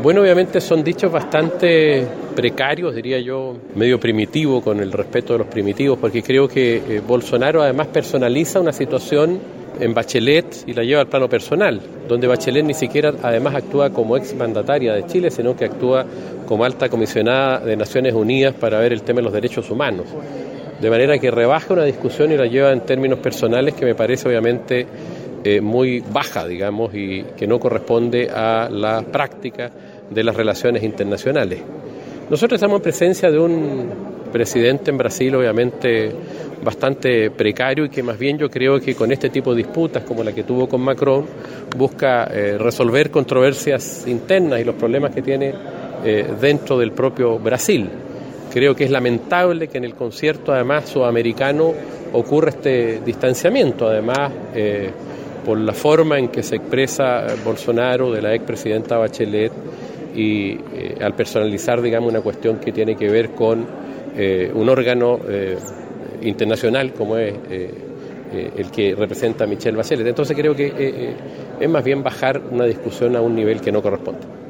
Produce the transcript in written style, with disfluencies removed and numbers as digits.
Bueno, obviamente son dichos bastante precarios, diría yo, medio primitivo, con el respeto de los primitivos, porque creo que Bolsonaro además personaliza una situación en Bachelet y la lleva al plano personal, donde Bachelet ni siquiera además actúa como exmandataria de Chile, sino que actúa como alta comisionada de Naciones Unidas para ver el tema de los derechos humanos. De manera que rebaja una discusión y la lleva en términos personales que me parece obviamente muy baja, digamos, y que no corresponde a la práctica de las relaciones internacionales. Nosotros estamos en presencia de un presidente en Brasil obviamente bastante precario y que más bien yo creo que con este tipo de disputas como la que tuvo con Macron busca resolver controversias internas y los problemas que tiene dentro del propio Brasil. Creo que es lamentable que en el concierto además sudamericano ocurra este distanciamiento, además por la forma en que se expresa Bolsonaro de la expresidenta Bachelet y al personalizar, digamos, una cuestión que tiene que ver con un órgano internacional como es el que representa a Michelle Bachelet. Entonces creo que es más bien bajar una discusión a un nivel que no corresponde.